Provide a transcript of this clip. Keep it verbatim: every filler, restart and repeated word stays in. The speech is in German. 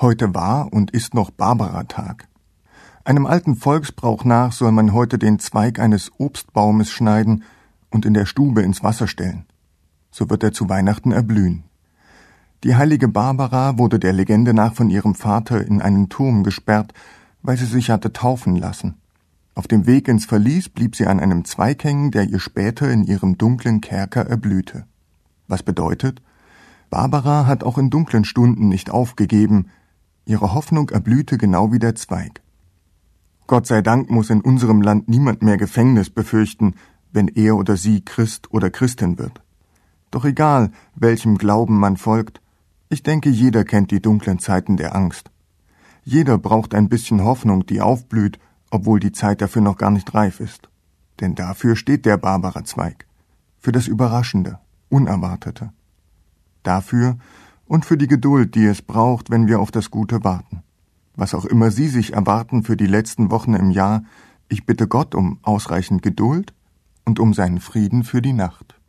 Heute war und ist noch Barbaratag. Einem alten Volksbrauch nach soll man heute den Zweig eines Obstbaumes schneiden und in der Stube ins Wasser stellen. So wird er zu Weihnachten erblühen. Die heilige Barbara wurde der Legende nach von ihrem Vater in einen Turm gesperrt, weil sie sich hatte taufen lassen. Auf dem Weg ins Verlies blieb sie an einem Zweig hängen, der ihr später in ihrem dunklen Kerker erblühte. Was bedeutet, Barbara hat auch in dunklen Stunden nicht aufgegeben, ihre Hoffnung erblühte genau wie der Zweig. Gott sei Dank muss in unserem Land niemand mehr Gefängnis befürchten, wenn er oder sie Christ oder Christin wird. Doch egal, welchem Glauben man folgt, ich denke, jeder kennt die dunklen Zeiten der Angst. Jeder braucht ein bisschen Hoffnung, die aufblüht, obwohl die Zeit dafür noch gar nicht reif ist. Denn dafür steht der Barbara-Zweig. Für das Überraschende, Unerwartete. Dafür und für die Geduld, die es braucht, wenn wir auf das Gute warten. Was auch immer Sie sich erwarten für die letzten Wochen im Jahr, ich bitte Gott um ausreichend Geduld und um seinen Frieden für die Nacht.